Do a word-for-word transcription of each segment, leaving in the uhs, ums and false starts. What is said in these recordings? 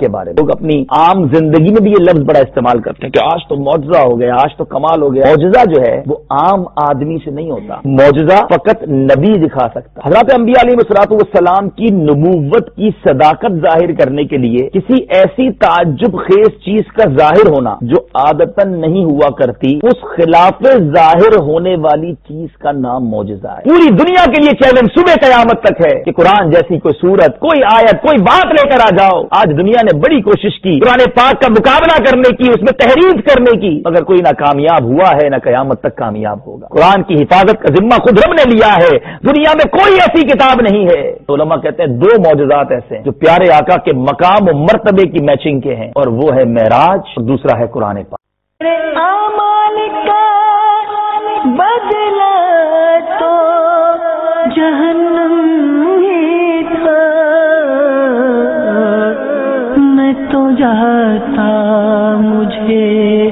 کے بارے میں لوگ اپنی عام زندگی میں بھی یہ لفظ بڑا استعمال کرتے ہیں کہ آج تو معجزہ ہو گیا، آج تو کمال ہو گیا۔ معجزہ جو ہے وہ عام آدمی سے نہیں ہوتا، معجزہ فقط نبی دکھا سکتا۔ حضرات انبیاء علیہ الصلوۃ والسلام کی نبوت کی صداقت ظاہر کرنے کے لیے کسی ایسی تعجب خیز چیز کا ظاہر ہونا جو عادتاً نہیں ہوا کرتی، اس خلاف ظاہر ہونے والی چیز کا نام معجزہ ہے۔ پوری دنیا کے لیے چیلنج صبح قیامت تک ہے کہ قرآن جیسی کوئی سورت، کوئی آیت، کوئی بات لے کر آ جاؤ۔ آج دنیا نے بڑی کوشش کی قرآن پاک کا مقابلہ کرنے کی، اس میں تحریف کرنے کی، مگر کوئی نہ کامیاب ہوا ہے نہ قیامت تک کامیاب ہوگا۔ قرآن کی حفاظت کا ذمہ خود رب نے لیا ہے، دنیا میں کوئی ایسی کتاب نہیں ہے۔ تو علماء کہتے ہیں دو معجزات ایسے ہیں جو پیارے آقا کے مقام و مرتبے کی میچنگ کے ہیں، اور وہ ہے معراج اور دوسرا ہے قرآن پاک۔ اعمال کا بدلہ تو جہنم ہی تھا، میں تو جاتا مجھے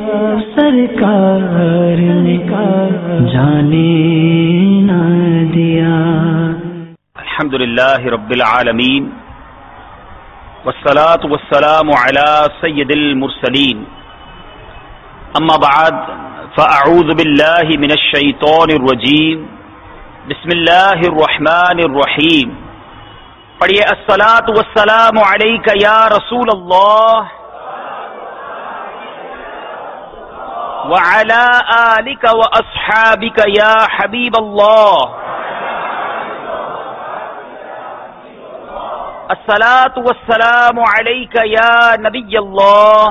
سرکار نے جانے نہ دیا۔ الحمدللہ رب العالمین والصلاة والسلام على سید المرسلین، اما بعد فاعوذ باللہ من الشیطان الرجیم، بسم اللہ الرحمن الرحیم۔ پڑھیے الصلاة والسلام علیک یا رسول اللہ وعلی آلک واصحابک یا حبیب اللہ۔ الصلاة والسلام علیک یا نبی اللہ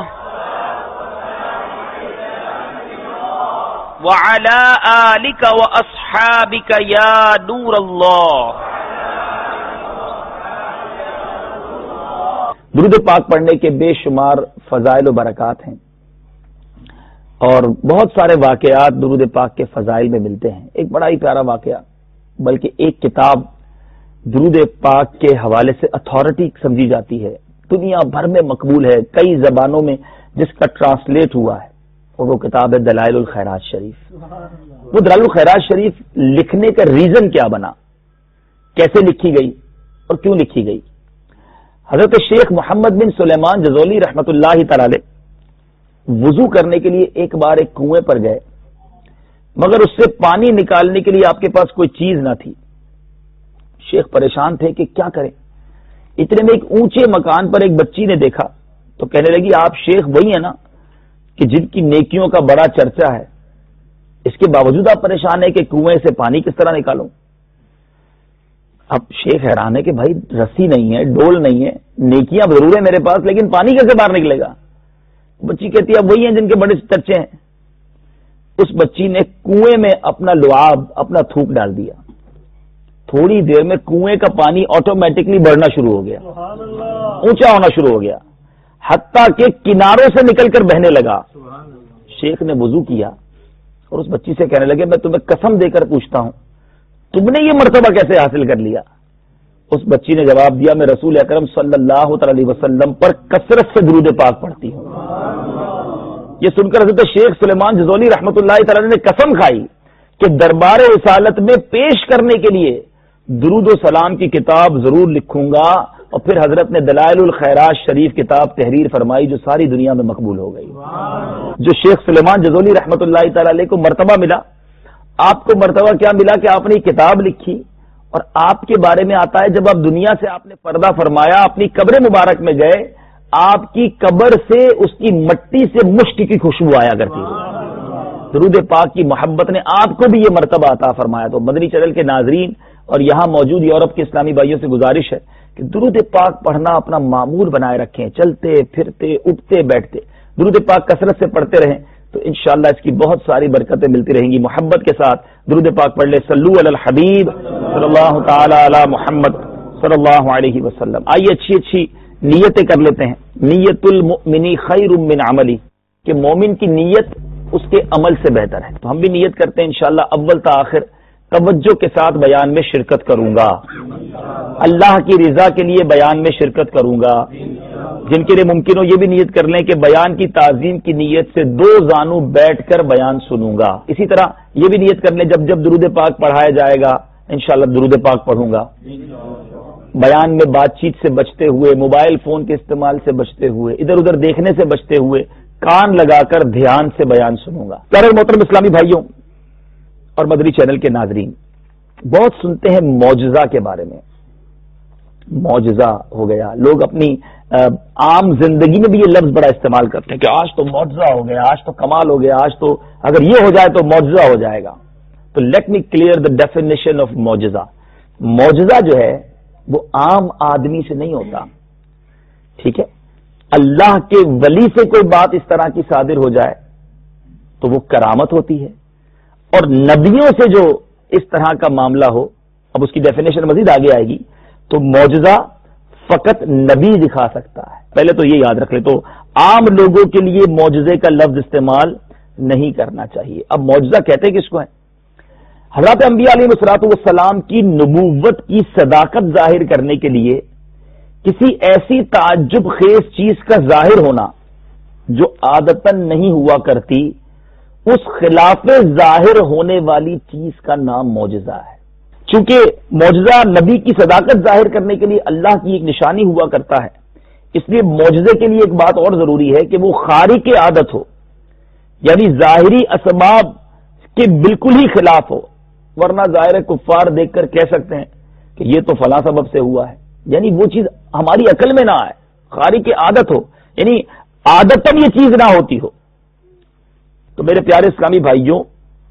وعلی آلک واصحابک یا نور اللہ۔ درود پاک پڑھنے کے بے شمار فضائل و برکات ہیں، اور بہت سارے واقعات درود پاک کے فضائل میں ملتے ہیں۔ ایک بڑا ہی پیارا واقعہ، بلکہ ایک کتاب درود پاک کے حوالے سے اتھارٹی سمجھی جاتی ہے، دنیا بھر میں مقبول ہے، کئی زبانوں میں جس کا ٹرانسلیٹ ہوا ہے، اور وہ کتاب ہے دلائل الخیرات شریف۔ وہ دلائل الخیرات شریف لکھنے کا ریزن کیا بنا، کیسے لکھی گئی اور کیوں لکھی گئی؟ حضرت شیخ محمد بن سلیمان جزولی رحمۃ اللہ تعالی علیہ وضو کرنے کے لیے ایک بار ایک کنویں پر گئے، مگر اس سے پانی نکالنے کے لیے آپ کے پاس کوئی چیز نہ تھی۔ شیخ پریشان تھے کہ کیا کریں۔ اتنے میں ایک اونچے مکان پر ایک بچی نے دیکھا تو کہنے لگی آپ شیخ وہی ہیں نا کہ جن کی نیکیوں کا بڑا چرچا ہے، اس کے باوجود آپ پریشان ہیں کہ کنویں سے پانی کس طرح نکالوں؟ اب شیخ حیران ہے کہ بھائی رسی نہیں ہے، ڈول نہیں ہے، نیکیاں ضرور ہے میرے پاس، لیکن پانی کیسے باہر نکلے گا؟ بچی کہتی ہے اب وہی ہیں جن کے بڑے چرچے ہیں۔ اس بچی نے کنویں میں اپنا لعاب، اپنا تھوک ڈال دیا، تھوڑی دیر میں کنویں کا پانی آٹومیٹکلی بڑھنا شروع ہو گیا، اونچا ہونا شروع ہو گیا، حتیٰ کہ کناروں سے نکل کر بہنے لگا۔ شیخ نے وضو کیا اور اس بچی سے کہنے لگے میں تمہیں قسم دے کر پوچھتا ہوں تم نے یہ مرتبہ کیسے حاصل کر لیا؟ اس بچی نے جواب دیا میں رسول اکرم صلی اللہ تعالی علیہ وسلم پر کثرت سے درود پاک پڑھتی ہوں۔ یہ سن کر حضرت شیخ سلیمان جزولی رحمۃ اللہ تعالی نے قسم کھائی کہ دربار رسالت میں پیش کرنے کے لیے درود و سلام کی کتاب ضرور لکھوں گا، اور پھر حضرت نے دلائل الخیرات شریف کتاب تحریر فرمائی جو ساری دنیا میں مقبول ہو گئی۔ جو شیخ سلیمان جزولی رحمۃ اللہ تعالی علیہ کو مرتبہ ملا، آپ کو مرتبہ کیا ملا کہ آپ نے کتاب لکھی، اور آپ کے بارے میں آتا ہے جب آپ دنیا سے آپ نے پردہ فرمایا، اپنی قبر مبارک میں گئے، آپ کی قبر سے اس کی مٹی سے مشک کی خوشبو آیا کرتی ہے۔ درود پاک کی محبت نے آپ کو بھی یہ مرتبہ عطا فرمایا۔ تو مدنی چینل کے ناظرین اور یہاں موجود یورپ کے اسلامی بھائیوں سے گزارش ہے کہ درود پاک پڑھنا اپنا معمول بنائے رکھیں، چلتے پھرتے اٹھتے بیٹھتے درود پاک کثرت سے پڑھتے رہیں تو انشاءاللہ اس کی بہت ساری برکتیں ملتی رہیں گی۔ محبت کے ساتھ درود پاک پڑھ لے، صلو علی الحبیب صلی اللہ تعالی علی محمد صلی اللہ علیہ وسلم۔ آئیے اچھی اچھی نیتیں کر لیتے ہیں۔ نیت المؤمن خیر من عملی، کہ مومن کی نیت اس کے عمل سے بہتر ہے۔ تو ہم بھی نیت کرتے ہیں انشاءاللہ اول تا آخر توجہ کے ساتھ بیان میں شرکت کروں گا، اللہ کی رضا کے لیے بیان میں شرکت کروں گا۔ جن کے لیے ممکن ہو یہ بھی نیت کر لیں کہ بیان کی تعظیم کی نیت سے دو زانو بیٹھ کر بیان سنوں گا۔ اسی طرح یہ بھی نیت کر لیں جب جب درود پاک پڑھایا جائے گا انشاءاللہ درود پاک پڑھوں گا۔ بیان میں بات چیت سے بچتے ہوئے، موبائل فون کے استعمال سے بچتے ہوئے، ادھر ادھر دیکھنے سے بچتے ہوئے کان لگا کر دھیان سے بیان سنوں گا۔ پیارے محترم اسلامی بھائیوں اور مدری چینل کے ناظرین، بہت سنتے ہیں معجزہ کے بارے میں، معجزہ ہو گیا، لوگ اپنی عام زندگی میں بھی یہ لفظ بڑا استعمال کرتے ہیں کہ آج تو معجزہ ہو گیا، آج تو کمال ہو گیا، آج تو اگر یہ ہو جائے تو معجزہ ہو جائے گا۔ تو let me clear the definition of معجزہ۔ معجزہ جو ہے وہ عام آدمی سے نہیں ہوتا، ٹھیک ہے؟ اللہ کے ولی سے کوئی بات اس طرح کی صادر ہو جائے تو وہ کرامت ہوتی ہے، اور نبیوں سے جو اس طرح کا معاملہ ہو، اب اس کی ڈیفینیشن مزید آگے آئے گی، تو معجزہ فقط نبی دکھا سکتا ہے۔ پہلے تو یہ یاد رکھ لے، تو عام لوگوں کے لیے معجزے کا لفظ استعمال نہیں کرنا چاہیے۔ اب معجزہ کہتے کس کو ہیں؟ حضرات انبیاء علیہ الصلوۃ والسلام کی نبوت کی صداقت ظاہر کرنے کے لیے کسی ایسی تعجب خیز چیز کا ظاہر ہونا جو عادتاً نہیں ہوا کرتی، اس خلاف ظاہر ہونے والی چیز کا نام معجزہ ہے۔ چونکہ معجزہ نبی کی صداقت ظاہر کرنے کے لیے اللہ کی ایک نشانی ہوا کرتا ہے، اس لیے معجزے کے لیے ایک بات اور ضروری ہے کہ وہ خارق عادت ہو، یعنی ظاہری اسباب کے بالکل ہی خلاف ہو، ورنہ ظاہر کفار دیکھ کر کہہ سکتے ہیں کہ یہ تو فلاں سبب سے ہوا ہے، یعنی وہ چیز ہماری عقل میں نہ آئے، خارق عادت ہو، یعنی عادتاً یہ چیز نہ ہوتی ہو۔ تو میرے پیارے اسلامی بھائیوں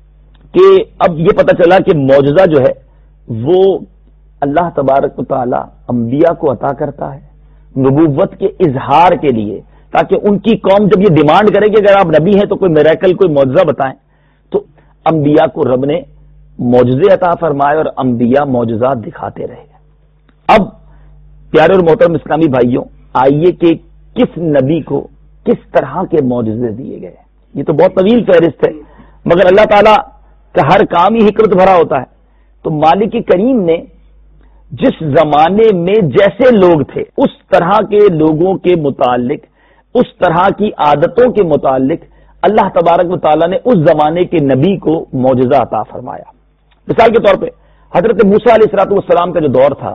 کہ اب یہ پتہ چلا کہ معجزہ جو ہے وہ اللہ تبارک و تعالی انبیاء کو عطا کرتا ہے نبوت کے اظہار کے لیے، تاکہ ان کی قوم جب یہ ڈیمانڈ کرے کہ اگر آپ نبی ہیں تو کوئی میریکل، کوئی معجزہ بتائیں، تو انبیاء کو رب نے معجزے عطا فرمائے اور انبیاء معجزات دکھاتے رہے۔ اب پیارے اور محترم اسلامی بھائیوں، آئیے کہ کس نبی کو کس طرح کے معجزے دیے گئے۔ یہ تو بہت طویل فہرست ہے، مگر اللہ تعالیٰ کا ہر کام ہی حکمت بھرا ہوتا ہے۔ تو مالک کریم نے جس زمانے میں جیسے لوگ تھے اس طرح کے لوگوں کے متعلق، اس طرح کی عادتوں کے متعلق اللہ تبارک و تعالیٰ نے اس زمانے کے نبی کو معجزہ عطا فرمایا۔ مثال کے طور پہ حضرت موسیٰ علیہ الصلوۃ والسلام کا جو دور تھا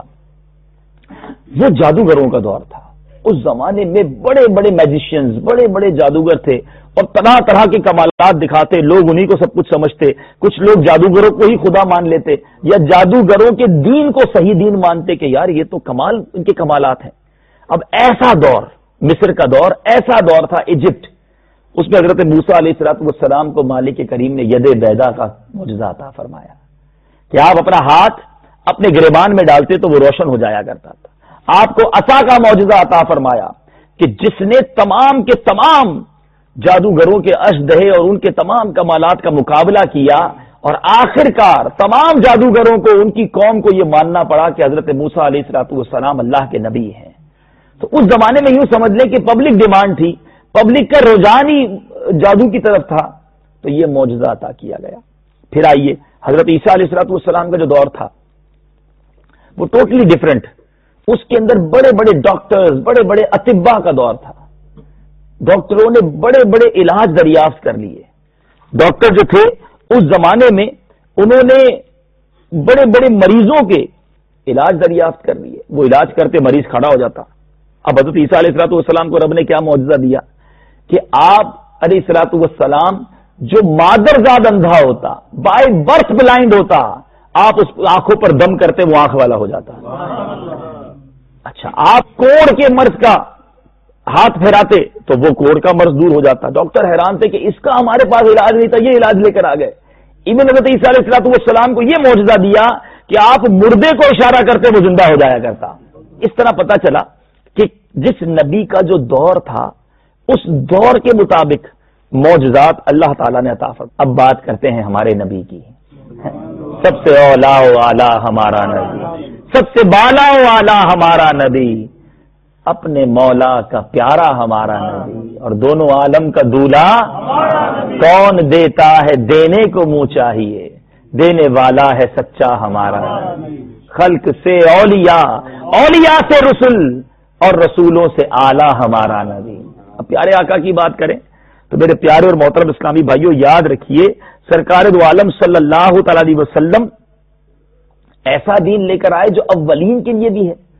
وہ جادوگروں کا دور تھا۔ اس زمانے میں بڑے بڑے میجیشینز، بڑے بڑے جادوگر تھے اور طرح طرح کے کمالات دکھاتے، لوگ انہی کو سب کچھ سمجھتے، کچھ لوگ جادوگروں کو ہی خدا مان لیتے یا جادوگروں کے دین کو صحیح دین مانتے کہ یار یہ تو کمال، ان کے کمالات ہیں۔ اب ایسا دور، مصر کا دور، ایسا دور تھا ایجپٹ، اس میں حضرت موسیٰ علیہ الصلوۃ والسلام کو مالک کریم نے ید بیضا کا معجزہ عطا فرمایا کہ آپ اپنا ہاتھ اپنے گریبان میں ڈالتے تو وہ روشن ہو جایا کرتا تھا۔ آپ کو عصا کا معجزہ عطا فرمایا کہ جس نے تمام کے تمام جادوگروں کے اشدہے اور ان کے تمام کمالات کا مقابلہ کیا، اور آخر کار تمام جادوگروں کو، ان کی قوم کو یہ ماننا پڑا کہ حضرت موسیٰ علیہ الصلوۃ والسلام اللہ کے نبی ہیں۔ تو اس زمانے میں یوں سمجھ لیں کہ پبلک ڈیمانڈ تھی، پبلک کا رجحان ہی جادو کی طرف تھا، تو یہ معجزہ عطا کیا گیا۔ پھر آئیے حضرت عیسیٰ علیہ الصلوۃ والسلام کا جو دور تھا وہ ٹوٹلی ڈفرینٹ، اس کے اندر بڑے بڑے ڈاکٹرز، بڑے بڑے اطباء کا دور تھا، ڈاکٹروں نے بڑے بڑے علاج دریافت کر لیے۔ ڈاکٹر جو تھے اس زمانے میں انہوں نے بڑے بڑے مریضوں کے علاج دریافت کر لیے، وہ علاج کرتے مریض کھڑا ہو جاتا۔ اب حضرت عیسیٰ علیہ الصلوۃ والسلام کو رب نے کیا معجزہ دیا کہ آپ علیہ الصلوۃ والسلام جو مادرزاد اندھا ہوتا، بائی برتھ بلائنڈ ہوتا، آپ اس آنکھوں پر دم کرتے وہ آنکھ والا ہو جاتا۔ اچھا، آپ کوڑ کے مرض کا ہاتھ پھیراتے تو وہ کوڑ کا مرض دور ہو جاتا۔ ڈاکٹر حیران تھے کہ اس کا ہمارے پاس علاج نہیں تھا، یہ علاج لے کر آ گئے۔ ایون حضرت عیسیٰ علیہ الصلوۃ والسلام کو یہ معجزہ دیا کہ آپ مردے کو اشارہ کرتے وہ زندہ ہو جایا کرتا۔ اس طرح پتا چلا کہ جس نبی کا جو دور تھا اس دور کے مطابق معجزات اللہ تعالیٰ نے عطا فرمائے۔ اب بات کرتے ہیں ہمارے نبی کی، سب سے اولا و اعلی ہمارا نبی، سب سے بالا و اعلی ہمارا نبی، اپنے مولا کا پیارا ہمارا نبی، اور دونوں عالم کا دولہا کون دیتا ہے دینے کو منہ چاہیے، دینے والا ہے سچا ہمارا نبی، خلق سے اولیاء، اولیاء سے رسول، اور رسولوں سے اعلی ہمارا نبی۔ اب پیارے آقا کی بات کریں تو میرے پیارے اور محترم اسلامی بھائیوں، یاد رکھیے سرکار دو عالم صلی اللہ تعالی علیہ وسلم ایسا دین لے کر آئے جو اولین کے لیے بھی ہے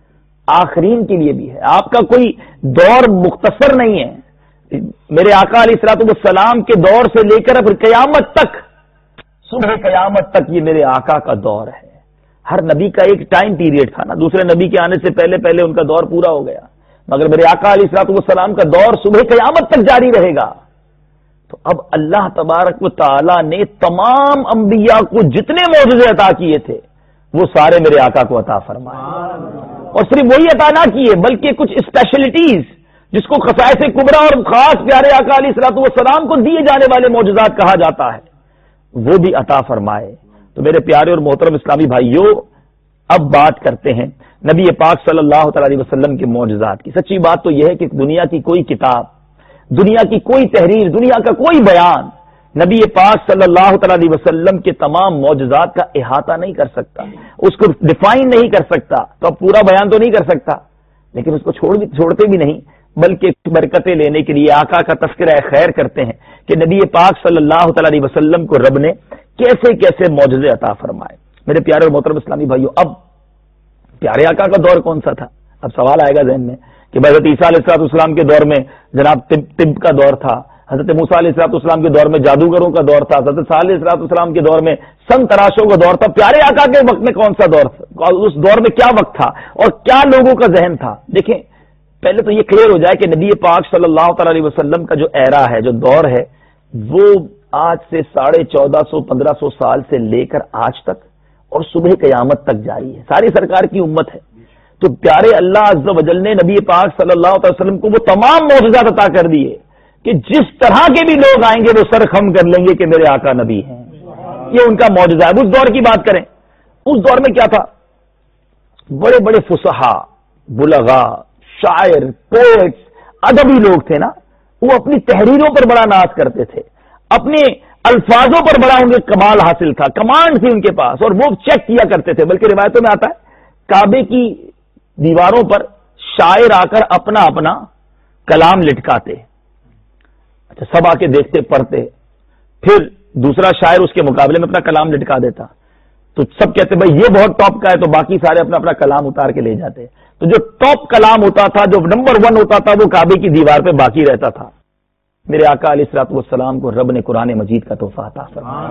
آخرین کے لیے بھی ہے. آپ کا کوئی دور مختصر نہیں ہے. میرے آقا علیہ الصلوۃ والسلام کے دور سے لے کر اب قیامت تک، صبح قیامت تک یہ میرے آقا کا دور ہے. ہر نبی کا ایک ٹائم پیریڈ تھا نا، دوسرے نبی کے آنے سے پہلے پہلے ان کا دور پورا ہو گیا، مگر میرے آقا علیہ الصلوۃ والسلام کا دور صبح قیامت تک جاری رہے گا. تو اب اللہ تبارک و تعالی نے تمام انبیاء کو جتنے معجزے عطا کیے تھے وہ سارے میرے آقا کو عطا فرمائے، اور صرف وہی عطا نہ کیے بلکہ کچھ اسپیشلٹیز جس کو خصائص کبریٰ اور خاص پیارے آقا علیہ الصلوۃ والسلام کو دیے جانے والے معجزات کہا جاتا ہے، وہ بھی عطا فرمائے. تو میرے پیارے اور محترم اسلامی بھائیوں، اب بات کرتے ہیں نبی پاک صلی اللہ تعالی علیہ وسلم کے معجزات کی. سچی بات تو یہ ہے کہ دنیا کی کوئی کتاب، دنیا کی کوئی تحریر، دنیا کا کوئی بیان نبی پاک صلی اللہ تعالی علیہ وسلم کے تمام معجزات کا احاطہ نہیں کر سکتا، اس کو ڈیفائن نہیں کر سکتا. تو اب پورا بیان تو نہیں کر سکتا، لیکن اس کو چھوڑ بھی چھوڑتے بھی نہیں، بلکہ برکتیں لینے کے لیے آقا کا تذکرہ خیر کرتے ہیں کہ نبی پاک صلی اللہ تعالی علیہ وسلم کو رب نے کیسے کیسے معجزے عطا فرمائے. میرے پیارے اور محترم اسلامی بھائیوں، اب پیارے آقا کا دور کون سا تھا؟ اب سوال آئے گا ذہن میں کہ حضرت عیسیٰ علیہ الصلوۃ والسلام کے دور میں جناب طب طب کا دور تھا، حضرت موسیٰ علیہ الصلوۃ والسلام کے دور میں جادوگروں کا دور تھا، حضرت صالح علیہ الصلوۃ والسلام کے دور میں سن تراشوں کا دور تھا. پیارے آقا کے وقت میں کون سا دور تھا؟ اس دور میں کیا وقت تھا اور کیا لوگوں کا ذہن تھا؟ دیکھیں، پہلے تو یہ کلیئر ہو جائے کہ نبی پاک صلی اللہ تعالی علیہ وسلم کا جو ایرا ہے، جو دور ہے، وہ آج سے ساڑھے چودہ سو پندرہ سو سال سے لے کر آج تک اور صبح قیامت تک جاری ہے. ساری سرکار کی امت ہے. تو پیارے اللہ عز و جل نے نبی پاک صلی اللہ علیہ وسلم کو وہ تمام معجزات عطا کر دیے کہ جس طرح کے بھی لوگ آئیں گے وہ سر خم کر لیں گے کہ میرے آقا نبی ہیں. یہ ان کا معجزہ ہے. اس دور کی بات کریں، اس دور میں کیا تھا؟ بڑے بڑے فصحا، بلغا، شاعر، پوئٹس، ادبی لوگ تھے نا، وہ اپنی تحریروں پر بڑا ناز کرتے تھے، اپنے الفاظوں پر بڑا ان کے کمال حاصل تھا، کمانڈ تھی ان کے پاس، اور وہ چیک کیا کرتے تھے. بلکہ روایتوں میں آتا ہے کعبے کی دیواروں پر شاعر آ کر اپنا اپنا کلام لٹکاتے. اچھا، سب آ کے دیکھتے، پڑھتے، پھر دوسرا شاعر اس کے مقابلے میں اپنا کلام لٹکا دیتا. تو سب کہتے بھائی یہ بہت ٹاپ کا ہے، تو باقی سارے اپنا اپنا کلام اتار کے لے جاتے. تو جو ٹاپ کلام ہوتا تھا، جو نمبر ون ہوتا تھا، وہ کعبے کی دیوار پہ باقی رہتا تھا. میرے آقا علیہ الصلوۃ والسلام کو رب نے قرآن مجید کا تحفہ عطا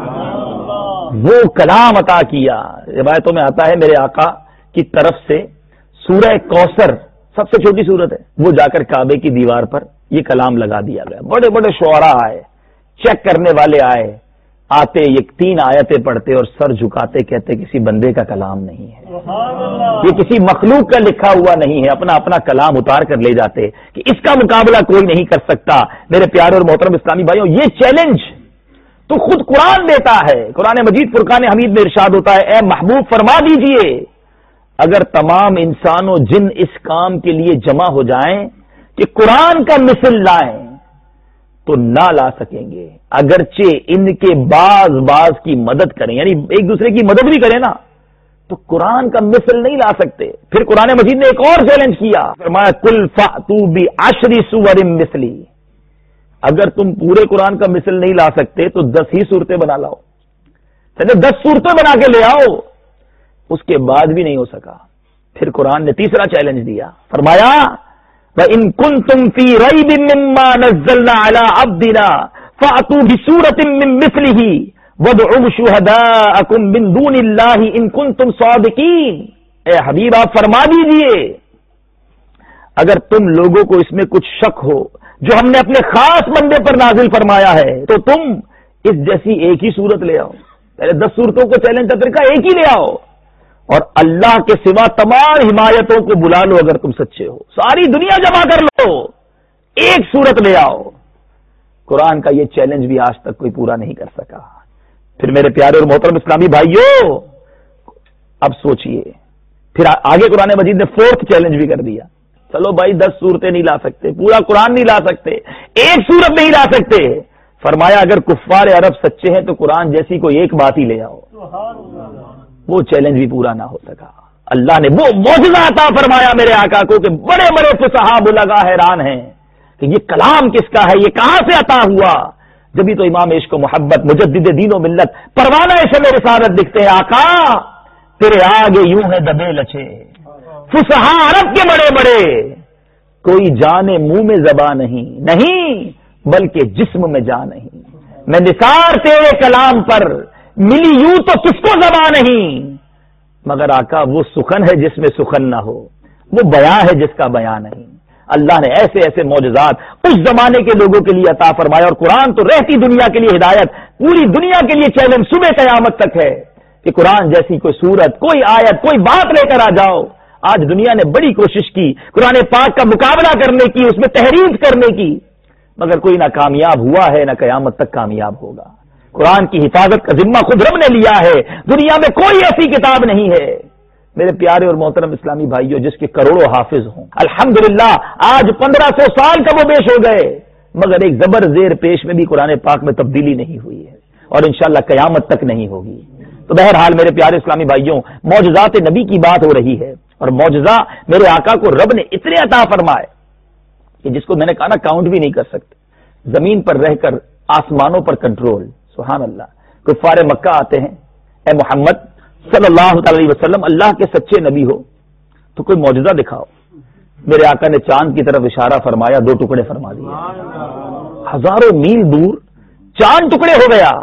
فرمایا، وہ کلام عطا کیا. روایتوں میں آتا ہے میرے آقا کی طرف سے سورہ کوثر، سب سے چھوٹی سورت ہے، وہ جا کر کعبے کی دیوار پر یہ کلام لگا دیا گیا. بڑے بڑے شعراء آئے، چیک کرنے والے آئے، آتے یہ تین آیتیں پڑھتے اور سر جھکاتے، کہتے کسی بندے کا کلام نہیں ہے، یہ کسی مخلوق کا لکھا ہوا نہیں ہے. اپنا اپنا کلام اتار کر لے جاتے کہ اس کا مقابلہ کوئی نہیں کر سکتا. میرے پیارے اور محترم اسلامی بھائیوں، یہ چیلنج تو خود قرآن دیتا ہے. قرآن مجید فرقان حمید میں ارشاد ہوتا ہے، اے محبوب فرما دیجئے اگر تمام انسان و جن اس کام کے لیے جمع ہو جائیں کہ قرآن کا مثل لائیں تو نہ لا سکیں گے، اگرچہ ان کے بعض بعض کی مدد کریں، یعنی ایک دوسرے کی مدد بھی کریں نا، تو قرآن کا مثل نہیں لا سکتے. پھر قرآن مجید نے ایک اور چیلنج کیا، فرمایا کل فأتوا بعشر سور مثلی، اگر تم پورے قرآن کا مثل نہیں لا سکتے تو دس ہی صورتیں بنا لاؤ. چلے دس صورتیں بنا کے لے آؤ. اس کے بعد بھی نہیں ہو سکا. پھر قرآن نے تیسرا چیلنج دیا، فرمایا وَإِن كُنتُمْ فِي رَيْبٍ مِّمَّا نَزَّلْنَا عَلَىٰ عَبْدِنَا فَأْتُوا بِسُورَةٍ مِّن مِّثْلِهِ وَادْعُوا شُهَدَاءَكُم مِّن دُونِ اللَّهِ إِن كُنتُمْ صَادِقِينَ. اے حبیب آپ فرما دیجئے اگر تم لوگوں کو اس میں کچھ شک ہو جو ہم نے اپنے خاص بندے پر نازل فرمایا ہے تو تم اس جیسی ایک ہی صورت لے آؤ. پہلے دس صورتوں کو چیلنج کا طریقہ ایک ہی لے آؤ، اور اللہ کے سوا تمام حمایتوں کو بلا لو. اگر تم سچے ہو ساری دنیا جمع کر لو، ایک صورت لے آؤ. قرآن کا یہ چیلنج بھی آج تک کوئی پورا نہیں کر سکا. پھر میرے پیارے اور محترم اسلامی بھائیوں، اب سوچئے پھر آگے قرآن مجید نے فورتھ چیلنج بھی کر دیا. چلو بھائی دس صورتیں نہیں لا سکتے، پورا قرآن نہیں لا سکتے، ایک صورت نہیں لا سکتے. فرمایا اگر کفار عرب سچے ہیں تو قرآن جیسی کوئی ایک بات ہی لے آؤ. وہ چیلنج بھی پورا نہ ہو سکا. اللہ نے وہ معجزہ عطا فرمایا میرے آقا کو کہ بڑے بڑے فصحا بلغا حیران ہیں کہ یہ کلام کس کا ہے، یہ کہاں سے عطا ہوا. جبھی تو امام عشق و محبت مجدد دین و ملت پروانہ شمع رسالت دکھتے ہیں، آقا تیرے آگے یوں ہے دبے لچے फुसहा अरब के बड़े बड़े, कोई जाने मुंह में ज़बान नहीं, नहीं बल्कि जिस्म में जान नहीं। मैं निसार तेरे कलाम पर, मिली यूं तो किसको ज़बान नहीं, मगर आका वो सुखन है जिसमें सुखन ना हो, वो बयां है जिसका बयां नहीं। अल्लाह ने ऐसे ऐसे मौजज़ात उस जमाने के लोगों के लिए अता फरमाया, और कुरान तो रहती दुनिया के लिए हिदायत, पूरी दुनिया के लिए चैलेंज सुबह कयामत तक है कि कुरान जैसी कोई सूरत, कोई आयत, कोई बात लेकर आ जाओ। आज दुनिया ने बड़ी कोशिश की कुरान पाक का मुकाबला करने की, उसमें तहरीफ करने की, मगर कोई ना कामयाब हुआ है ना कयामत तक कामयाब होगा। कुरान की हिफाजत का जिम्मा खुद रब ने लिया है। दुनिया में कोई ऐसी किताब नहीं है मेरे प्यारे और मोहतरम इस्लामी भाइयों जिसके करोड़ों हाफिज हों। अल्हम्दुलिल्लाह आज पंद्रह सौ साल का वो पेश हो गए, मगर एक जबर जेर पेश में भी कुरान पाक में तब्दीली नहीं हुई है, और इंशाअल्लाह कयामत तक नहीं होगी। तो बहरहाल मेरे प्यारे इस्लामी भाइयों, मौजज़ात नबी की बात हो रही है, और मौजज़ा मेरे आका को रब ने इतने अता फरमाए कि जिसको मैंने कहा ना काउंट भी नहीं कर सकते। जमीन पर रहकर आसमानों पर कंट्रोल, सुभान अल्लाह। कुफ्फारे मक्का आते हैं, ए मोहम्मद सल्लल्लाहु अलैहि वसल्लम अल्लाह के सच्चे नबी हो तो कोई मौजज़ा दिखाओ। मेरे आका ने चांद की तरफ इशारा फरमाया, दो टुकड़े फरमा दिए, हजारों मील दूर चांद टुकड़े हो गया।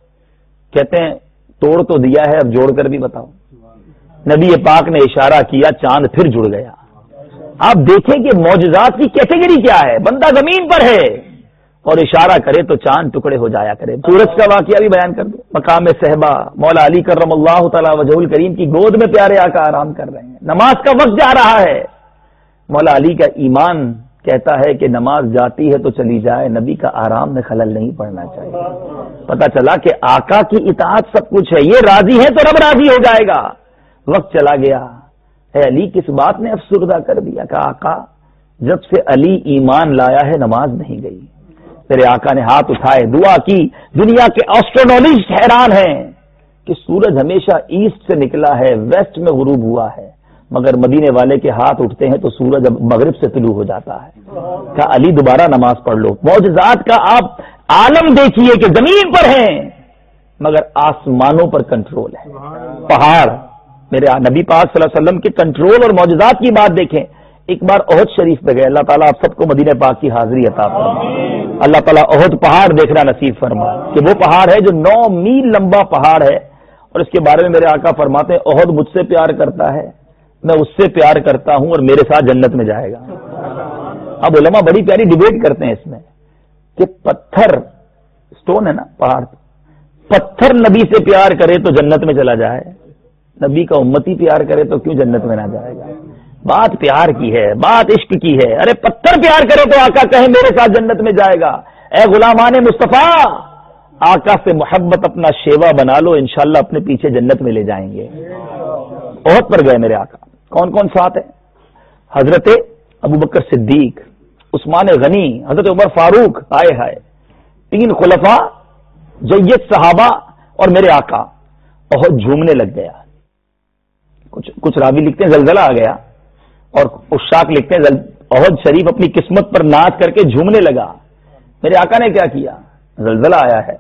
कहते हैं तोड़ तो दिया है, अब जोड़कर भी बताओ। नबी पाक ने इशारा किया, चांद फिर जुड़ गया। आप देखें कि मौजज़ात की कैटेगरी क्या है। बंदा जमीन पर है और इशारा करे तो चांद टुकड़े हो जाया करे। सूरज का वाकया भी बयान कर दो। मकाम सहबा मौला अली करमल्लाहु तआला वजहुल करीम की गोद में प्यारे आका आराम कर रहे हैं, नमाज का वक्त जा रहा है। मौला अली का ईमान कहता है कि नमाज जाती है तो चली जाए, नबी का आराम में खलल नहीं पड़ना चाहिए। पता चला कि आका की इताअत सब कुछ है, ये राजी है तो रब राजी हो जाएगा। वक्त चला गया है, अली किस बात ने अफसुर्दा कर दिया कि आका जब से अली ईमान लाया है नमाज नहीं गई। तेरे आका ने हाथ उठाए, दुआ की। दुनिया के एस्ट्रोनॉमिस्ट हैरान हैं कि सूरज हमेशा ईस्ट से निकला है, वेस्ट में गुरूब हुआ है, मगर मदीने वाले के हाथ उठते हैं तो सूरज अब मगरिब से तुलू हो जाता है। कहा अली दोबारा नमाज पढ़ लो। मौजज़ात का आप आलम देखिए कि जमीन पर हैं मगर आसमानों पर कंट्रोल है। पहाड़, मेरे नबी पाक सल्लल्लाहु अलैहि वसल्लम के कंट्रोल और मौजज़ात की बात देखें। एक बार ओहद शरीफ पे गए, अल्लाह ताला आप सबको मदीने पाक की हाजिरी अता फरमाए। अल्लाह ताला ओहद पहाड़ देखना नसीब फरमाए कि वो पहाड़ है जो नौ मील लंबा पहाड़ है, और इसके बारे में मेरे आका फरमाते हैं ओहद मुझसे प्यार करता है, मैं उससे प्यार करता हूं और मेरे साथ जन्नत में जाएगा। अब उलमा बड़ी प्यारी डिबेट करते हैं इसमें कि पत्थर, स्टोन है ना पहाड़, पत्थर नबी से प्यार करे तो जन्नत में चला जाए, नबी का उम्मती प्यार करे तो क्यों जन्नत में ना जाएगा। बात प्यार की है, बात इश्क की है। अरे पत्थर प्यार करे तो आका कहे मेरे साथ जन्नत में जाएगा। ए गुलामाने मुस्तफा, आका से मोहब्बत अपना शेवा बना लो, इंशाअल्लाह अपने पीछे जन्नत में ले जाएंगे। ओहद पर गए मेरे आका, कौन कौन साथ है? हजरत अबू बकर सिद्दीक, उस्मान गनी, हजरत उमर फारूक, आए हाय, तीन खुलफा, जय्यद सहाबा और मेरे आका। ओहद झूमने लग गया। कुछ कुछ रावी लिखते हैं जलजला आ गया, और उशाक लिखते हैं ओहद शरीफ अपनी किस्मत पर नाच करके झूमने लगा। मेरे आका ने क्या किया? जलजला आया है,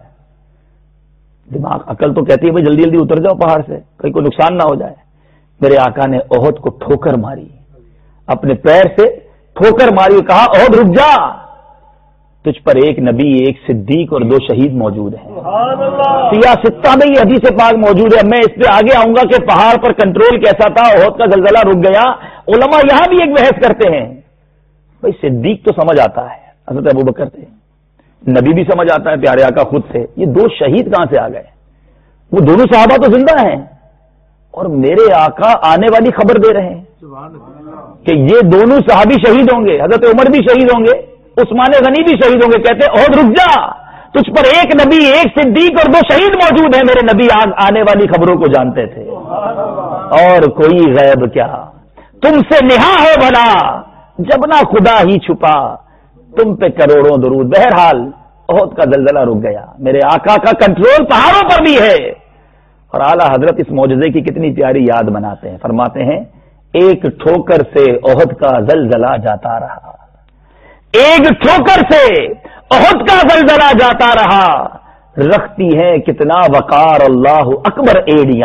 दिमाग अकल तो कहती है भाई जल्दी जल्दी उतर जाओ पहाड़ से, कहीं कोई नुकसान ना हो जाए। मेरे आका ने ओहद को ठोकर मारी, अपने पैर से ठोकर मारी, कहा ओहद रुक जा, तुझ पर एक नबी, एक सिद्दीक और दो शहीद मौजूद हैं। सियासत्ता में ये हदीस पाक मौजूद है। मैं इस पे आगे आऊंगा कि पहाड़ पर कंट्रोल कैसा था, ओहद का जलजला रुक गया। उलमा यहां भी एक बहस करते हैं, भाई सिद्दीक तो समझ आता है, हज़रत अबू बकर थे, नबी भी समझ आता है, प्यारे आका खुद थे, ये दो शहीद कहां से आ गए? वो दोनों सहाबा तो जिंदा हैं और मेरे आका आने वाली खबर दे रहे हैं कि ये दोनों सहाबी शहीद होंगे, हज़रत उमर भी शहीद होंगे, उस्मान गनी भी शहीद होंगे। कहते ओहद रुक जा, तुझ पर एक नबी, एक सिद्दीक और दो शहीद मौजूद हैं। मेरे नबी आ, आने वाली खबरों को जानते थे, और कोई गैब क्या, तुमसे निहा है भला, जब ना खुदा ही छुपा, तुम पे करोड़ों दुरूद। बहरहाल ओहद का जलजला रुक गया। मेरे आका का कंट्रोल पहाड़ों पर भी है। और आला हजरत इस मौजज़े की कितनी प्यारी याद बनाते हैं, फरमाते हैं एक ठोकर से ओहद का जलजला जाता रहा, एक ठोकर से ओहद का जलजला जाता रहा, रखती है कितना वकार अल्लाह अकबर एड़ियां,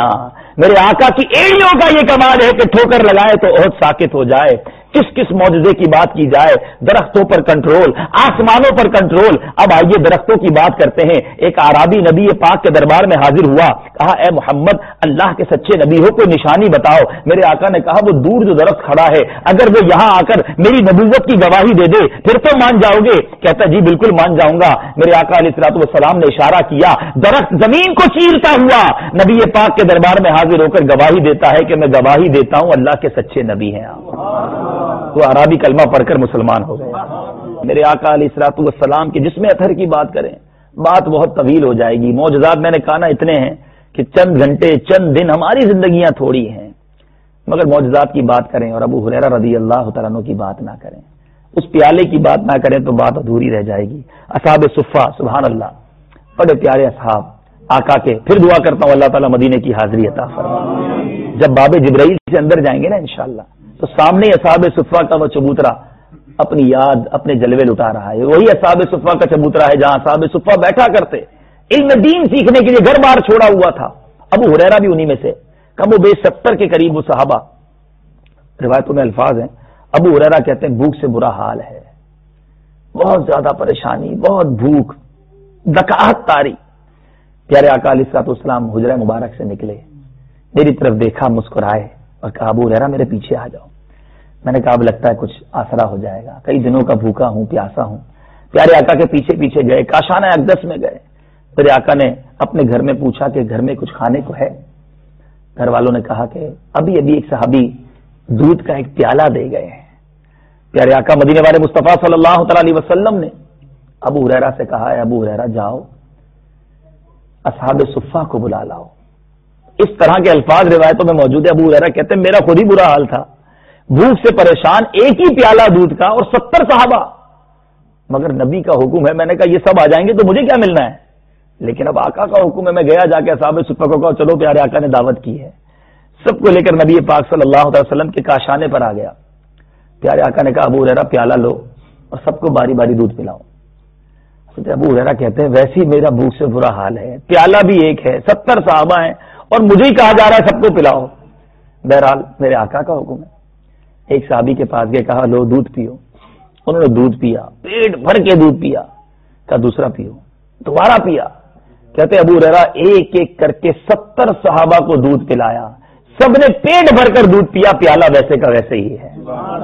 میرے آقا کی ایڑیوں کا یہ کمال ہے کہ ٹھوکر لگائے تو احد ساکت ہو جائے. کس کس معجزے کی بات کی جائے. درختوں پر کنٹرول, آسمانوں پر کنٹرول. اب آئیے درختوں کی بات کرتے ہیں. ایک اعرابی نبی پاک کے دربار میں حاضر ہوا, کہا اے محمد اللہ کے سچے نبی ہو, کوئی نشانی بتاؤ. میرے آقا نے کہا وہ دور جو درخت کھڑا ہے اگر وہ یہاں آ کر میری نبوت کی گواہی دے دے پھر تو مان جاؤ گے. کہتا جی بالکل مان جاؤں گا. میرے آقا علیہ الصلوۃ والسلام نے اشارہ کیا, درخت زمین کو چیرتا ہوا نبی پاک کے دربار میں حاضر ہو کر گواہی دیتا ہے کہ میں گواہی دیتا ہوں اللہ کے سچے نبی ہیں آپ. تو عربی کلمہ پڑھ کر مسلمان ہو گئے. میرے آقا علیہ الصلوۃ والسلام کے جسم اطہر کی بات کریں, بات بہت طویل ہو جائے گی. معجزات میں نے کہا نا اتنے ہیں کہ چند گھنٹے چند دن, ہماری زندگیاں تھوڑی ہیں, مگر معجزات کی بات کریں اور ابو ہریرہ رضی اللہ تعالیٰ عنہ کی بات نہ کریں, اس پیالے کی بات نہ کریں تو بات ادھوری رہ جائے گی. اصحاب صفہ سبحان اللہ, بڑے پیارے اصحاب آقا کے. پھر دعا کرتا ہوں اللہ تعالیٰ مدینے کی حاضری عطا فرمائے. جب باب جبرائیل سے اندر جائیں گے نا انشاءاللہ تو سامنے اصحاب صفہ کا وہ چبوترا اپنی یاد اپنے جلوے لٹا رہا ہے. وہی اصحاب صفہ کا چبوترا ہے جہاں اصحاب صفہ بیٹھا کرتے, علم دین سیکھنے کے لیے گھر بار چھوڑا ہوا تھا. ابو ہریرہ بھی انہی میں سے, کم و بیش ستر کے قریب وہ صحابہ. روایتوں میں الفاظ ہیں, ابو ہریرہ کہتے ہیں بھوک سے برا حال ہے, بہت زیادہ پریشانی, بہت بھوک, دکاہت تاری. پیارے آقا علیہ الصلوۃ والسلام حجرہ مبارک سے نکلے, میری طرف دیکھا, مسکرائے اور کہا ابو ہریرہ میرے پیچھے آ جاؤ. میں نے کہا اب لگتا ہے کچھ آسرا ہو جائے گا, کئی دنوں کا بھوکا ہوں, پیاسا ہوں. پیارے آقا کے پیچھے پیچھے گئے, کاشانہ اقدس میں گئے. میرے آقا نے اپنے گھر میں پوچھا کہ گھر میں کچھ کھانے کو ہے. گھر والوں نے کہا کہ ابھی ابھی ایک صحابی دودھ کا ایک پیالہ دے گئے ہیں. پیارے آقا مدینے والے مصطفیٰ صلی اللہ تعالی علیہ وسلم نے ابو ہریرہ سے کہا ہے ابو ہریرہ جاؤ اصحاب صفہ کو بلا لاؤ. اس طرح کے الفاظ روایتوں میں موجود ہے. ابو ہریرہ کہتے ہیں میرا خود ہی برا حال تھا, بھوک سے پریشان, ایک ہی پیالہ دودھ کا اور ستر صحابہ, مگر نبی کا حکم ہے. میں نے کہا یہ سب آ جائیں گے تو مجھے کیا ملنا ہے, لیکن اب آقا کا حکم ہے. میں گیا جا کے اصحاب صفہ کو کہا چلو پیارے آقا نے دعوت کی ہے. سب کو لے کر نبی پاک صلی اللہ علیہ وسلم کے کاشانے پر آ گیا. پیارے آقا نے کہا ابو ہریرہ پیالہ لو اور سب کو باری باری دودھ پلاؤ. ابو ہریرہ کہتے ہیں ویسے ہی میرا بھوک سے برا حال ہے, پیالہ بھی ایک ہے, ستر صحابہ ہیں اور مجھے ہی کہا جا رہا ہے سب کو پلاؤ. بہرحال میرے آقا کا حکم ہے. ایک صحابی کے پاس گئے, کہا لو دودھ پیو. انہوں نے دودھ پیا, پیٹ بھر کے دودھ پیا. کہا دوسرا پیو, دوبارہ پیا. کہتے ابو ہریرہ ایک ایک کر کے ستر صحابہ کو دودھ پلایا, سب نے پیٹ بھر کر دودھ پیا, پیالہ ویسے کا ویسے ہی ہے.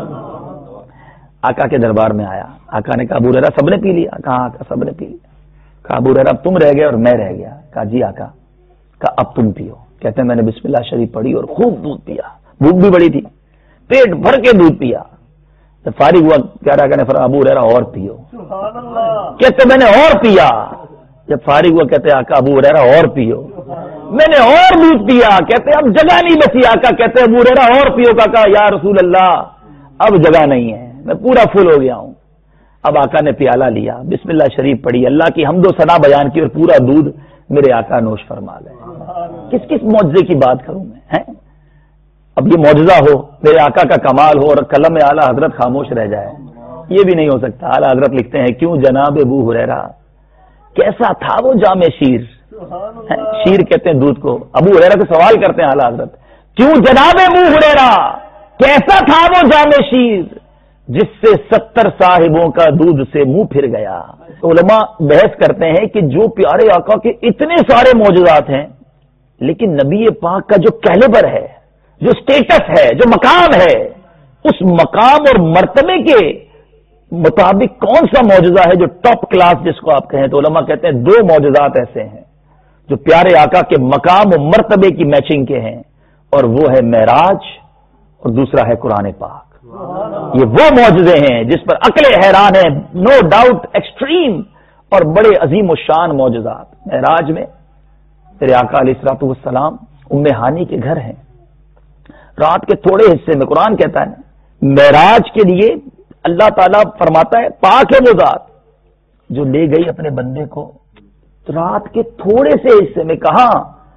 آقا کے دربار میں آیا, آقا نے کہا ابو ہریرہ سب نے پی لیا. کہا آقا سب نے پی لیا. کہا ابو ہریرہ اب تم رہ گئے اور میں رہ گیا. کہا جی آقا. کہا اب تم پیو. کہتے ہیں میں نے بسم اللہ شریف پڑھی اور خوب دودھ پیا, بھوک بھی بڑی تھی, پیٹ بھر کے دودھ پیا. جب فارغ ہوا کیا آقا نے فرمایا ابو ہریرہ اور پیو. کہتے میں نے اور پیا. جب فارغ ہوا کہتے آقا ابو ہریرہ اور پیو. میں نے اور دودھ پیا. کہتے اب جگہ نہیں بچی. آقا کہتے ابو ہریرہ اور پیو. کا کہا یا رسول اللہ اب جگہ نہیں ہے, میں پورا فل ہو گیا ہوں. اب آقا نے پیالہ لیا, بسم اللہ شریف پڑھی, اللہ کی حمد و ثنا بیان کی اور پورا دودھ میرے آقا نوش فرما لے. کس کس معجزے کی بات کروں میں ہیں. اب یہ معجزہ ہو, میرے آقا کا کمال ہو اور قلم اعلیٰ حضرت خاموش رہ جائے, یہ بھی نہیں ہو سکتا. اعلیٰ حضرت لکھتے ہیں کیوں جناب ابو ہریرہ کیسا تھا وہ جام شیر. شیر کہتے ہیں دودھ کو. ابو ہریرہ کو سوال کرتے ہیں اعلیٰ حضرت کیوں جناب ابو ہریرہ کیسا تھا وہ جام شیر جس سے ستر صاحبوں کا دودھ سے منہ پھر گیا. علماء بحث کرتے ہیں کہ جو پیارے آقا کے اتنے سارے معجزات ہیں, لیکن نبی پاک کا جو کیلیبر ہے, جو سٹیٹس ہے, جو مقام ہے, اس مقام اور مرتبے کے مطابق کون سا معجزہ ہے جو ٹاپ کلاس جس کو آپ کہیں, تو علماء کہتے ہیں دو معجزات ایسے ہیں جو پیارے آقا کے مقام و مرتبے کی میچنگ کے ہیں, اور وہ ہے معراج اور دوسرا ہے قرآن پاک. یہ وہ معجزے ہیں جس پر عقل حیران ہے, نو ڈاؤٹ ایکسٹریم اور بڑے عظیم الشان معجزات. معراج میں تیرے آقا علیہ الصلوۃ والسلام ام ہانی کے گھر ہیں, رات کے تھوڑے حصے میں قرآن کہتا ہے معراج کے لیے اللہ تعالیٰ فرماتا ہے پاک ہے وہ ذات جو لے گئی اپنے بندے کو رات کے تھوڑے سے حصے میں, کہاں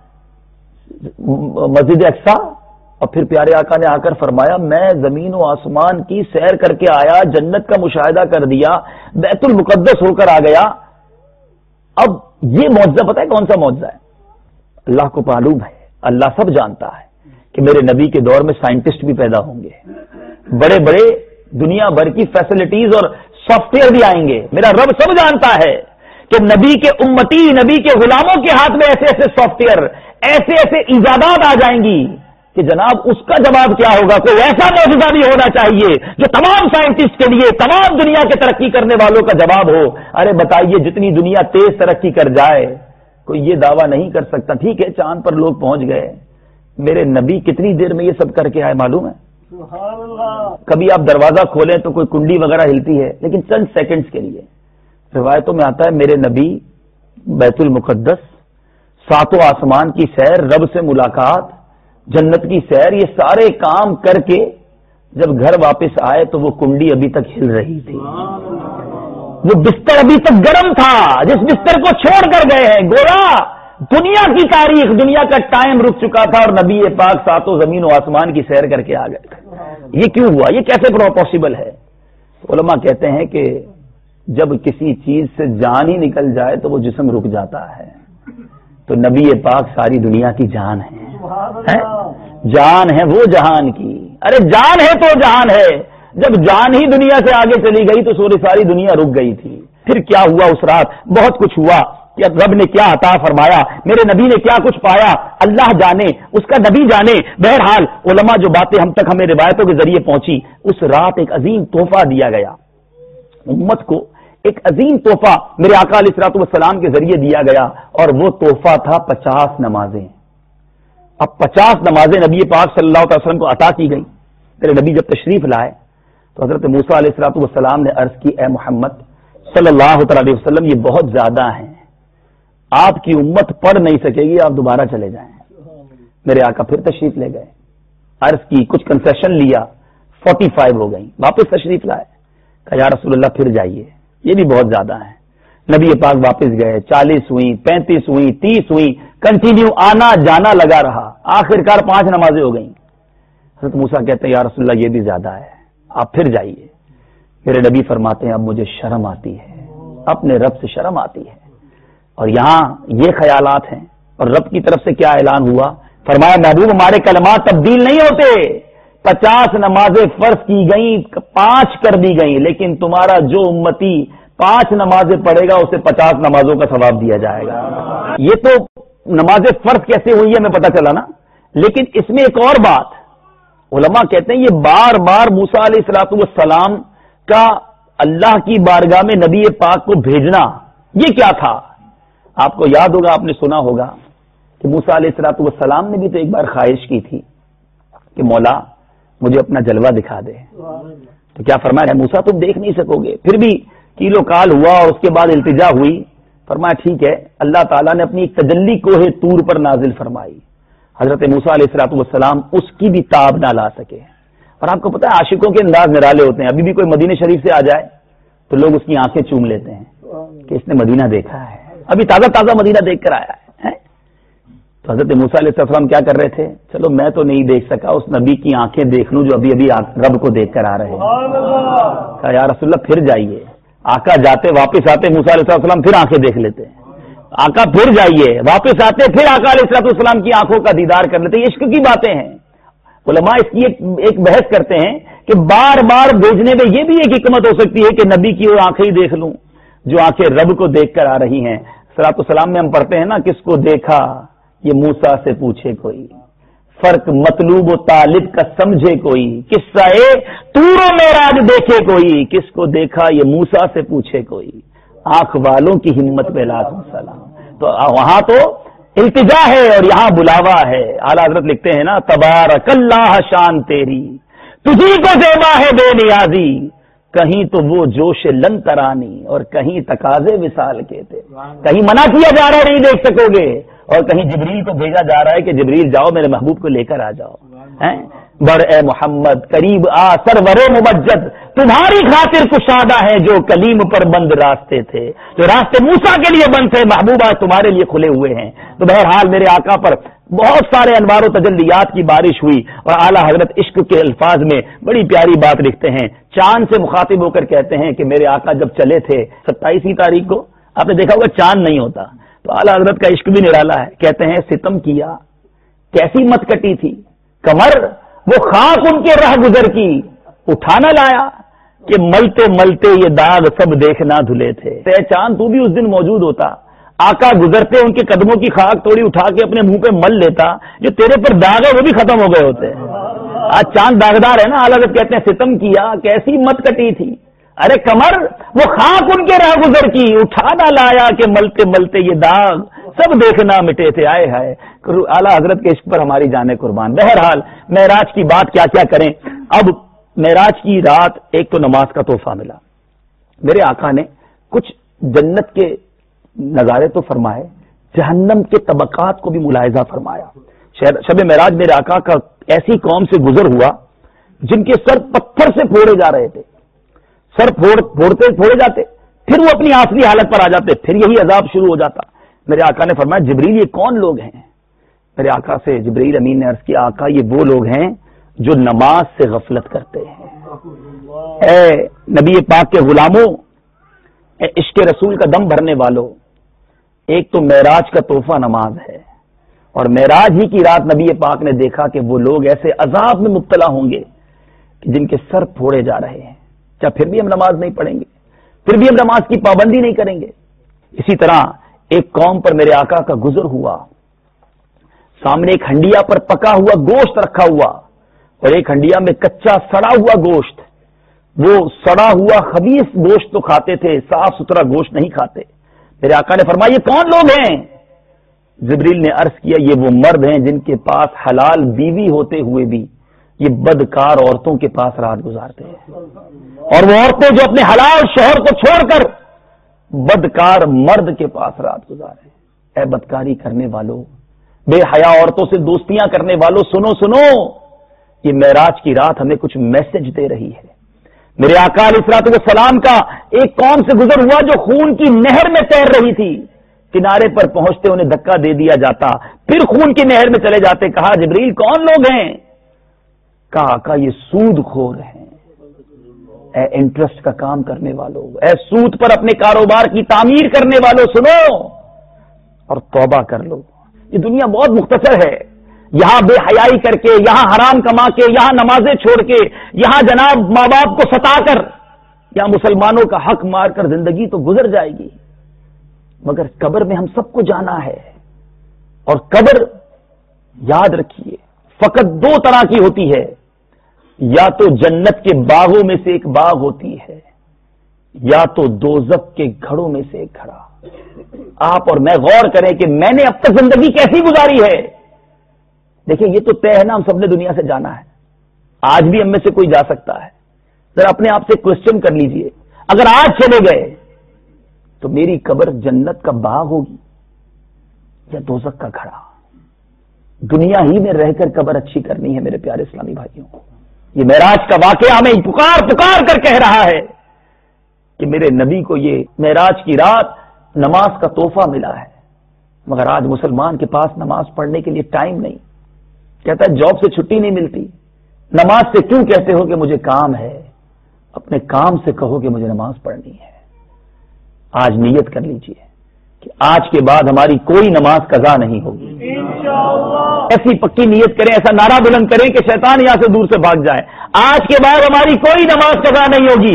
مسجد اقصی, اور پھر پیارے آقا نے آ کر فرمایا میں زمین و آسمان کی سیر کر کے آیا, جنت کا مشاہدہ کر دیا, بیت المقدس ہو کر آ گیا. اب یہ معجزہ پتہ ہے کون سا معجزہ ہے؟ اللہ کو معلوم ہے अल्लाह सब जानता है कि मेरे नबी के दौर में साइंटिस्ट भी पैदा होंगे, बड़े बड़े दुनिया भर की फैसिलिटीज और सॉफ्टवेयर भी आएंगे। मेरा रब सब जानता है कि नबी के उम्मती, नबी के गुलामों के हाथ में ऐसे ऐसे सॉफ्टवेयर, ऐसे ऐसे इजादात आ जाएंगी कि जनाब उसका जवाब क्या होगा। कोई ऐसा मौजूदा भी होना चाहिए जो तमाम साइंटिस्ट के लिए, तमाम दुनिया के तरक्की करने वालों का जवाब हो। अरे बताइए, जितनी दुनिया तेज तरक्की कर जाए कोई ये दावा नहीं कर सकता। ठीक है, चांद पर लोग पहुंच गए, मेरे नबी कितनी देर में ये सब करके आए मालूम है? कभी आप दरवाजा खोलें तो कोई कुंडी वगैरह हिलती है, लेकिन चंद सेकंड्स के लिए। रिवायतों में आता है मेरे नबी बैतुल मुकद्दस, सातों आसमान की सैर, रब से मुलाकात, जन्नत की सैर, ये सारे काम करके जब घर वापस आए तो वो कुंडी अभी तक हिल रही थी, वो बिस्तर अभी तक गर्म था जिस बिस्तर को छोड़ कर गए हैं। गोया दुनिया की तारीख, दुनिया का टाइम रुक चुका था और नबी पाक सातों जमीन और आसमान की सैर करके आ गए थे। ये क्यों हुआ? ये कैसे पॉसिबल है? तो उलमा कहते हैं कि जब किसी चीज से जान ही निकल जाए तो वो जिस्म रुक जाता है। तो नबी पाक सारी दुनिया की जान है, है? जान है वो जहान की। अरे जान है तो जहान है। जब जान ही दुनिया से आगे चली गई तो सोरी सारी दुनिया रुक गई थी। फिर क्या हुआ उस रात? बहुत कुछ हुआ। कि रब ने क्या अता फरमाया, मेरे नबी ने क्या कुछ पाया, अल्लाह जाने, उसका नबी जाने। बहरहाल उलमा जो बातें हम तक हमें रिवायतों के जरिए पहुंची, उस रात एक अजीम तोहफा दिया गया उम्मत को, एक अजीम तोहफा मेरे आका अलैहिस्सलातु वस्सलाम के जरिए दिया गया, और वो तोहफा था पचास नमाजें। अब पचास नमाजें नबी पाक सल्लल्लाहु अलैहि वसल्लम को अता की गई। मेरे नबी जब तशरीफ लाए तो हजरत मूसा अलैहिस्सलातु वस्सलाम ने अर्ज की, ए मोहम्मद सल्लल्लाहु अलैहि वसल्लम, ये बहुत ज्यादा है, आपकी उम्मत पढ़ नहीं सकेगी, आप दोबारा चले जाएं। मेरे आका फिर तशरीफ ले गए, अर्ज की, कुछ कंसेशन लिया, पैंतालीस हो गई, वापस तशरीफ लाए, कहा या रसूलल्लाह फिर जाइए, ये भी बहुत ज्यादा है। नबी पाक वापस गए, चालीस हुई, पैंतीस हुई, तीस हुई, कंटिन्यू आना जाना लगा रहा, आखिरकार पांच नमाजें हो गई। हजरत मूसा कहते हैं या रसूलल्लाह ये भी ज्यादा है, आप फिर जाइए। मेरे नबी फरमाते हैं अब मुझे शर्म आती है, अपने रब से शर्म आती है। और यहां ये ख्यालात हैं, और रब की तरफ से क्या ऐलान हुआ? फरमाया महबूब हमारे कलमात तब्दील नहीं होते, पचास नमाजें फर्ज की गई, पांच कर दी गई, लेकिन तुम्हारा जो उम्मती पांच नमाजें पढ़ेगा उसे पचास नमाजों का सवाब दिया जाएगा। ये तो नमाजें फर्ज कैसे हुई है हमें पता चला ना, लेकिन इसमें एक और बात उलमा कहते हैं, ये बार बार मूसा अलैहिस्सलातु वस्सलाम का अल्लाह की बारगाह में नबी पाक को भेजना, ये क्या था? आपको याद होगा, आपने सुना होगा कि मूसा अलैहिस्सलातु वस्सलाम ने भी तो एक बार ख्वाहिश की थी कि मौला मुझे अपना जलवा दिखा दे। तो क्या फरमाया, मूसा तुम देख नहीं सकोगे। फिर भी कीलो काल हुआ और उसके बाद इल्तिजा हुई। फरमाया ठीक है, अल्लाह ताला ने अपनी एक तजल्ली कोहे तूर पर नाजिल फरमाई। हजरत मूसा अलैहिस्सलातु वस्सलाम उसकी भी ताब ना ला सके। और आपको पता है आशिकों के अंदाज निराले होते हैं। अभी भी कोई मदीने शरीफ से आ जाए तो लोग उसकी आंखें चूम लेते हैं कि इसने मदीना देखा है, अभी ताजा ताजा मदीना देख कर आया है। तो हजरत मूसा अलैहिस्सलाम क्या कर रहे थे? चलो मैं तो नहीं देख सका, उस नबी की आंखें देख लूं जो अभी अभी रब को देख कर आ रहे हैं। कहा या रसूलल्लाह फिर जाइए। आका जाते वापस आते मूसा अलैहिस्सलाम फिर आंखें देख लेते हैं। आका फिर जाइए, वापस आते फिर आका अलैहिस्सलाम की आंखों का दीदार कर लेते। ये इश्क की बातें हैं। उलमा इसकी एक, एक बहस करते हैं कि बार बार भेजने में यह भी एक हिकमत हो सकती है कि नबी की वो आंखें ही देख लूं जो आंखें रब को देख कर आ रही हैं। सलातो सलाम में हम पढ़ते हैं ना, किसको देखा ये मूसा से पूछे कोई, फर्क मतलूब व तालिब का समझे कोई, किस्सा ए तूरो मेराज देखे कोई, किसको देखा ये मूसा से पूछे कोई, आंख वालों की हिम्मत पे लाखों सलाम। तो वहां तो इल्तिजा है और यहां बुलावा है। आला हजरत लिखते हैं ना, तबारकल्लाह शान तेरी, तुझी को ज़ेबा है बेनियाजी, कहीं तो वो जोश लन तरानी और कहीं तकाजे विसाल के थे। कहीं मना किया जा रहा है नहीं देख सकोगे, और कहीं जिब्रील को भेजा जा रहा है कि जिब्रील जाओ मेरे महबूब को लेकर आ जाओ। हैं बर ए मोहम्मद करीब आ सरवरे मुमज्जद, तुम्हारी खातिर कुशादा है जो कलीम पर बंद रास्ते थे, जो रास्ते मूसा के लिए बंद थे महबूबा तुम्हारे लिए खुले हुए हैं। तो बहरहाल मेरे आका पर बहुत सारे अनवार व तजल्लियात की बारिश हुई। और आला हजरत इश्क के अल्फाज में बड़ी प्यारी बात लिखते हैं, चांद से मुखातिब होकर कहते हैं कि मेरे आका जब चले थे सत्ताईसवीं तारीख को, आपने देखा होगा चांद नहीं होता, तो आला हजरत का इश्क भी निराला है। कहते हैं सितम किया کیسی مت کٹی تھی کمر، وہ خاک ان کے رہ گزر کی اٹھا نہ لایا کہ ملتے ملتے یہ داغ سب دیکھنا دھلے تھے۔ اے چاند تو بھی اس دن موجود ہوتا، آقا گزرتے ان کے قدموں کی خاک توڑی اٹھا کے اپنے منہ پہ مل لیتا، جو تیرے پر داغ ہے وہ بھی ختم ہو گئے ہوتے۔ آج چاند داغدار ہے نا، اعلیٰ حضرت کہتے ہیں ستم کیا کیسی مت کٹی تھی، ارے کمر وہ خاک ان کے راہ گزر کی اٹھا نہ لایا کہ ملتے ملتے یہ داغ سب دیکھنا مٹے تھے۔ آئے ہائے اعلیٰ حضرت کے عشق پر ہماری جانیں قربان۔ بہرحال معراج کی بات کیا کیا کریں۔ اب معراج کی رات ایک تو نماز کا تحفہ ملا، میرے آقا نے کچھ جنت کے نظارے تو فرمائے، جہنم کے طبقات کو بھی ملاحظہ فرمایا۔ شب معراج میرے آقا کا ایسی قوم سے گزر ہوا جن کے سر پتھر سے پھوڑے جا رہے تھے، سر پھوڑ پھوڑتے پھوڑے جاتے، پھر وہ اپنی آخری حالت پر آ جاتے، پھر یہی عذاب شروع ہو جاتا۔ میرے آقا نے فرمایا جبریل یہ کون لوگ ہیں؟ میرے آقا سے جبریل امین نے عرض کیا آقا یہ وہ لوگ ہیں جو نماز سے غفلت کرتے ہیں۔ اے نبی پاک کے غلاموں، اے عشق رسول کا دم بھرنے والوں، ایک تو معراج کا تحفہ نماز ہے، اور معراج ہی کی رات نبی پاک نے دیکھا کہ وہ لوگ ایسے عذاب میں مبتلا ہوں گے کہ جن کے سر پھوڑے جا رہے ہیں، کیا پھر بھی ہم نماز نہیں پڑھیں گے؟ پھر بھی ہم نماز کی پابندی نہیں کریں گے؟ اسی طرح ایک قوم پر میرے آقا کا گزر ہوا، سامنے ایک ہنڈیا پر پکا ہوا گوشت رکھا ہوا اور ایک ہنڈیا میں کچا سڑا ہوا گوشت۔ وہ سڑا ہوا خبیث گوشت تو کھاتے تھے، صاف ستھرا گوشت نہیں کھاتے۔ میرے آقا نے فرمایا یہ کون لوگ ہیں؟ جبریل نے عرض کیا یہ وہ مرد ہیں جن کے پاس حلال بیوی ہوتے ہوئے بھی یہ بدکار عورتوں کے پاس رات گزارتے ہیں، اور وہ عورتیں جو اپنے حلال شوہر کو چھوڑ کر بدکار مرد کے پاس رات گزارے۔ اے بدکاری کرنے والوں، بے حیا عورتوں سے دوستیاں کرنے والوں، سنو سنو، یہ معراج کی رات ہمیں کچھ میسج دے رہی ہے۔ میرے آقا علیہ الصلوۃ والسلام کا ایک قوم سے گزر ہوا جو خون کی نہر میں تیر رہی تھی، کنارے پر پہنچتے انہیں دھکا دے دیا جاتا، پھر خون کی نہر میں چلے جاتے۔ کہا جبریل کون لوگ ہیں؟ کہا آقا یہ سود خور ہیں۔ اے انٹرسٹ کا کام کرنے والوں، اے سود پر اپنے کاروبار کی تعمیر کرنے والوں، سنو اور توبہ کر لو۔ یہ دنیا بہت مختصر ہے، یہاں بے حیائی کر کے، یہاں حرام کما کے، یہاں نمازیں چھوڑ کے، یہاں جناب ماں باپ کو ستا کر، یہاں مسلمانوں کا حق مار کر زندگی تو گزر جائے گی، مگر قبر میں ہم سب کو جانا ہے۔ اور قبر یاد رکھیے فقط دو طرح کی ہوتی ہے، یا تو جنت کے باغوں میں سے ایک باغ ہوتی ہے، یا تو دوزخ کے گھڑوں میں سے ایک گھڑا۔ آپ اور میں غور کریں کہ میں نے اب تک زندگی کیسی گزاری ہے۔ دیکھیں یہ تو طے ہے نا، ہم سب نے دنیا سے جانا ہے، آج بھی ہم میں سے کوئی جا سکتا ہے۔ ذرا اپنے آپ سے کوشچن کر لیجئے، اگر آج چلے گئے تو میری قبر جنت کا باغ ہوگی یا دوزخ کا گھڑا؟ دنیا ہی میں رہ کر قبر اچھی کرنی ہے میرے پیارے اسلامی بھائیوں۔ یہ معراج کا واقعہ ہمیں پکار پکار کر کہہ رہا ہے کہ میرے نبی کو یہ معراج کی رات نماز کا تحفہ ملا ہے، مگر آج مسلمان کے پاس نماز پڑھنے کے لیے ٹائم نہیں۔ کہتا ہے جاب سے چھٹی نہیں ملتی، نماز سے کیوں کہتے ہو کہ مجھے کام ہے؟ اپنے کام سے کہو کہ مجھے نماز پڑھنی ہے۔ آج نیت کر لیجئے کہ آج کے بعد ہماری کوئی نماز قضا نہیں ہوگی۔ ایسی پکی نیت کریں، ایسا نعرہ بلند کریں کہ شیطان یہاں سے دور سے بھاگ جائے۔ آج کے بعد ہماری کوئی نماز قضا نہیں ہوگی۔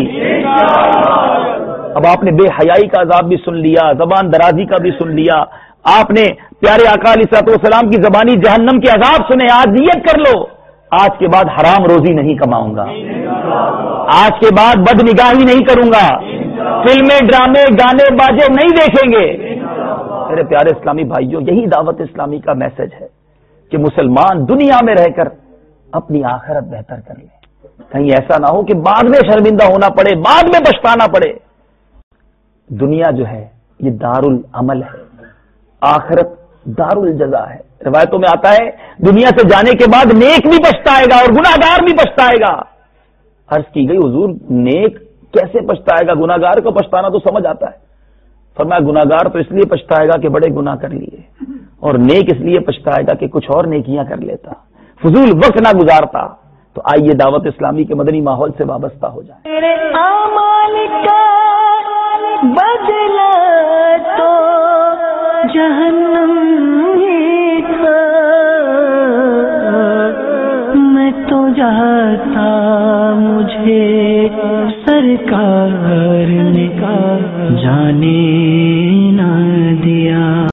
اب آپ نے بے حیائی کا عذاب بھی سن لیا، زبان درازی کا بھی سن لیا، آپ نے پیارے آقا علیہ الصلوۃ والسلام کی زبانی جہنم کے عذاب سنے۔ آج نیت کر لو آج کے بعد حرام روزی نہیں کماؤں گا، آج کے بعد بد نگاہی نہیں کروں گا، فلمیں ڈرامے گانے باجے نہیں دیکھیں گے۔ میرے پیارے اسلامی بھائیوں، یہی دعوت اسلامی کا میسج ہے کہ مسلمان دنیا میں رہ کر اپنی آخرت بہتر کر لیں، کہیں ایسا نہ ہو کہ بعد میں شرمندہ ہونا پڑے، بعد میں پچھتانا پڑے۔ دنیا جو ہے یہ دار العمل ہے، آخرت دار الجزا ہے۔ روایتوں میں آتا ہے دنیا سے جانے کے بعد نیک بھی پچھتائے گا اور گناہ گار بھی پچھتائے گا۔ عرض کی گئی حضور نیک کیسے پچھتائے گا؟ گناہ گار کو پچھتانا تو سمجھ آتا ہے۔ فرمایا گناہ گار تو اس لیے پچھتائے گا کہ بڑے گناہ کر لیے، اور نیک اس لیے پچھتائے گا کہ کچھ اور نیکیاں کر لیتا، فضول وقت نہ گزارتا۔ تو آئیے دعوت اسلامی کے مدنی ماحول سے وابستہ ہو جائیں۔ میرے اعمال کا بدلہ تو جہنم ہی تھا، ہے سرکار نے جانے